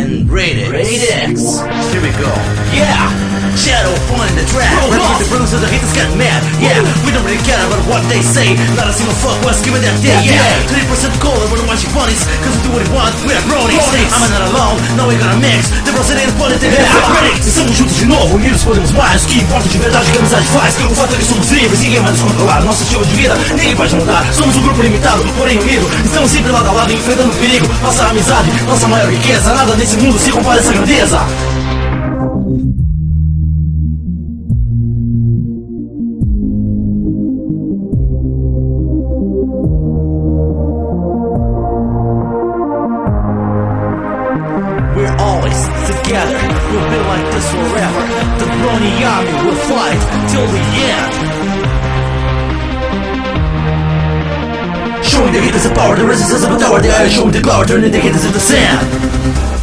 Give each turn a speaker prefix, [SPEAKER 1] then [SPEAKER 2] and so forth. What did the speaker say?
[SPEAKER 1] and Rated X. Here we go. Yeah! Shadow on the track. Right with the bruises, the haters get mad. Yeah, we don't really care about what they say. Not a single fuck was given that day. Yeah, 30% cold when we're watching bunnies. Cause we do what we want, we are bronies. I'm not alone, now we're gonna mix. The brasileiro pode ter critics.
[SPEAKER 2] Estamos juntos de novo, unidos podemos mais. O que importa de verdade que a amizade faz. O fato é que somos livres, ninguém vai nos controlar. Nosso estilo de vida, ninguém pode mudar. Somos um grupo limitado, porém unido. Estamos sempre lado a lado, enfrentando o perigo. Nossa amizade, nossa maior riqueza. Nada nesse mundo se compara a essa grandeza.
[SPEAKER 1] We're always together, we'll be like this forever. The Brony Army will fight till the end.
[SPEAKER 2] Showing the haters the power, the resistance of the tower. The iron showing the glory, turning the haters into sand.